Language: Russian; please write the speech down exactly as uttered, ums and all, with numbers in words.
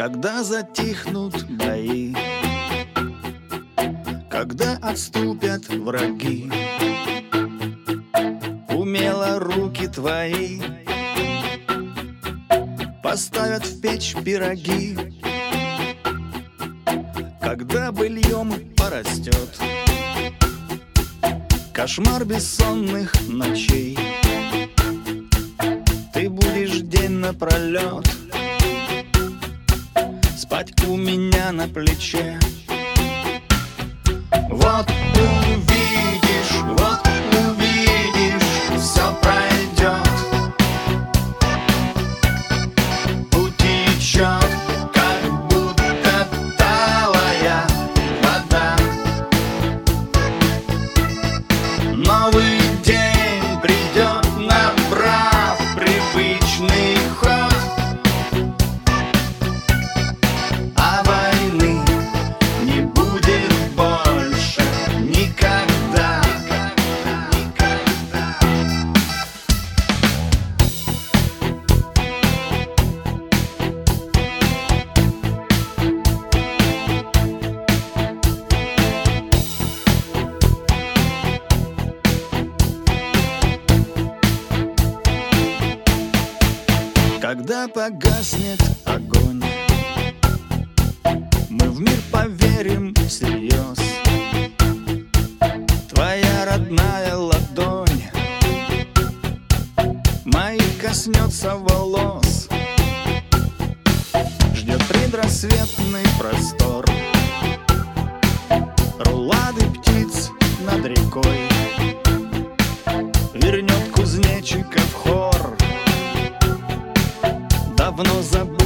Когда затихнут бои, когда отступят враги, умело руки твои поставят в печь пироги. Когда быльем порастет кошмар бессонных ночей, ты будешь день напролет спать у меня на плече. Вот увидишь, вот увидишь, все пройдет, утечет, как будто талая вода. Новый день придет, набрав привычный ход, а войны не будет больше никогда, никогда. Когда погаснет огонь, мы в мир поверим всерьез. Твоя родная ладонь моих коснется волос, ждет предрассветный простор, рулады птиц над рекой, вернет кузнечиков хор давно забыл